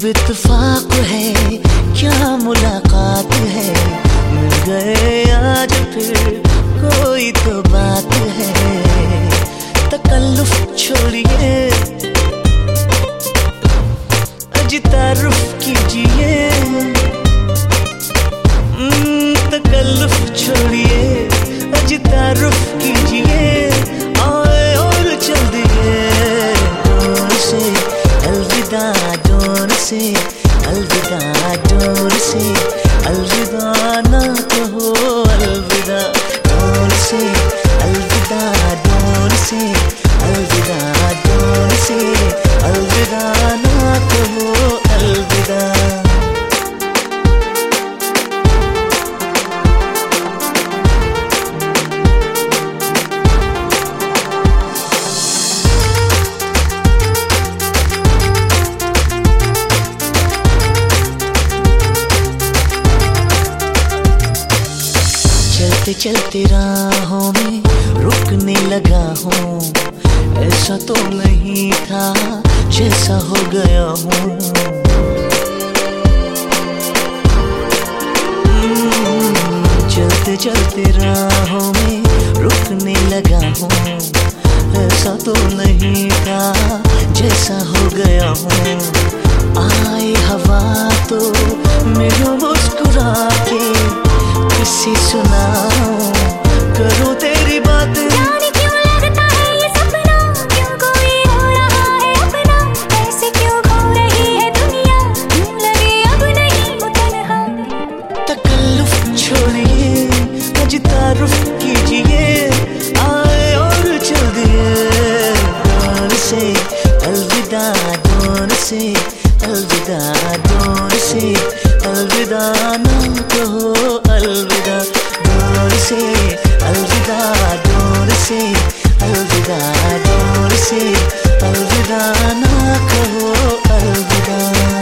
इत्तेफाक है क्या मुलाकात है, मिल गए आज फिर कोई तो बात है। तकल्लुफ छोड़िए अजी तारुफ कीजिए, तकल्लुफ छोड़िए अजी तारुफ कीजिए, आए और चल दिए डोर से अलविदा, डोर से अलविदा, डोर से अलविदा ना कहो अलविदा, डोर से अलविदा, डोर से अलविदा, डोर से अलविदा ना कहो अलविदा। चलते चलते राहों में रुकने लगा हूँ, ऐसा तो नहीं था जैसा हो गया हूँ। चलते चलते राहों में रुकने लगा हूँ, ऐसा तो नहीं था जैसा हो गया हूँ। आए हवा तो मेरे मुस्कुरा के किसी सुनाओ, करो तेरी बात। जाने क्यों लगता है ये सपना, क्यों कोई हो रहा है अपना, ऐसे क्यों खो रही है दुनिया, लगे अब नहीं वो तन्हा। तकल्लुफ छोड़िए अज तारुफ कीजिए, आए और चल दिए डोर से अलविदा, डोर से अलविदा, डोर से अलविदा ना कहो अलविदा, डोर से अलविदा, डोर से अलविदा, डोर से अलविदा ना कहो अलविदा।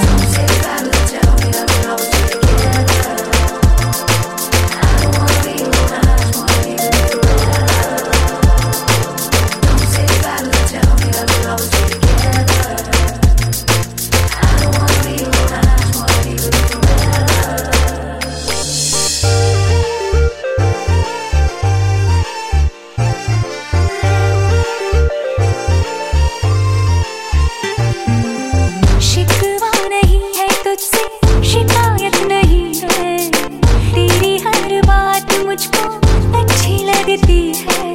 शिकवा नहीं है तुझसे, शिकायत नहीं है, तेरी हर बात मुझको अच्छी लगती है।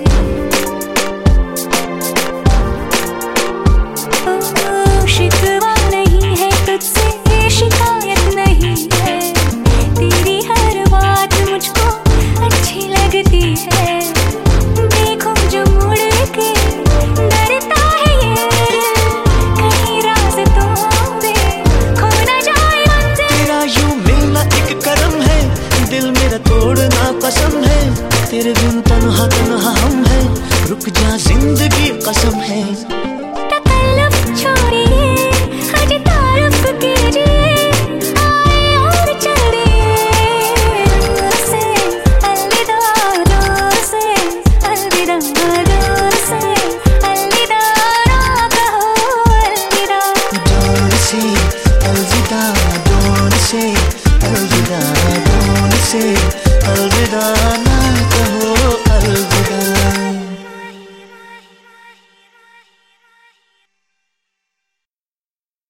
ओ, शिकवा नहीं है तुझसे, शिकायत नहीं है, तेरी हर बात मुझको अच्छी लगती है। देखो जो मुड़ के डरता है ये, कहीं रास्तों में खो न जाए मंजिल। तेरा यूं मिलना एक करम है, दिल मेरा तोड़ना कसम है, तेरे बिन तन्हा तन्हा हम हैं, रुक जा जिंदगी कसम है।